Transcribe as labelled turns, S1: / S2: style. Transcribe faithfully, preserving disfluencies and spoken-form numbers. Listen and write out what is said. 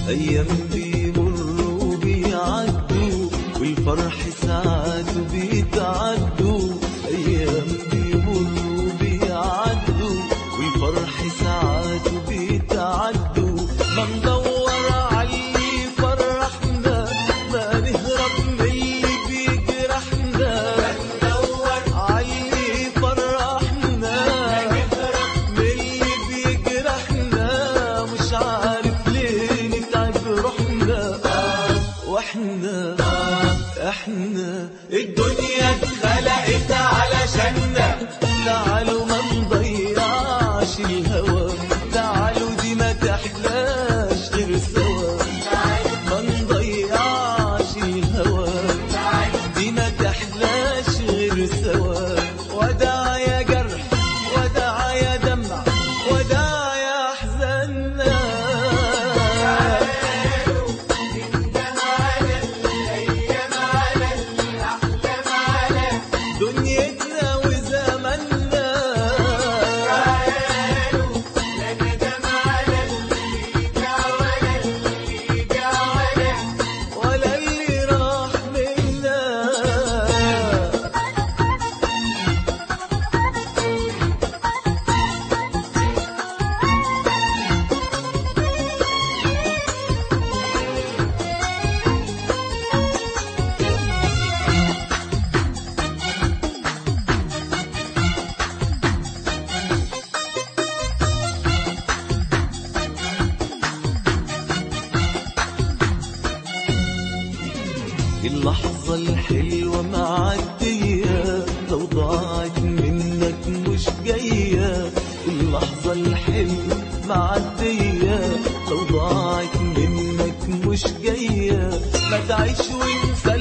S1: أيام بيمروا بيعدوا والفرح ساعات بيتعدوا. أيام بيمروا بيعدوا والفرح ساعات بيتعدوا. ما ندور عاللي فرحنا، ما نهرب من اللي بيجرحنا. ما ندور عاللي فرحنا، ما نهرب من اللي بيجرحنا. مش عارف ليه نتعب روحنا واحنا احنا الدنيا اتخلقت علشاننا. تعالوا ما نضيعش الهوى، تعالوا دي ما تحلاش غير سوا. ما نضيعش الهوى، دي ما تحلاش غير سوا. وداع يا جرح، وداع يا دمع، وداع يا احزاننا. دنيتنا وزماننا ولا اللي راح منا. اللحظة الحلوة معدية، لو ضاعت منك مش جاية. اللحظة الحلوة معدية، لو ضاعت منك مش جاية. ما تعيش وانسى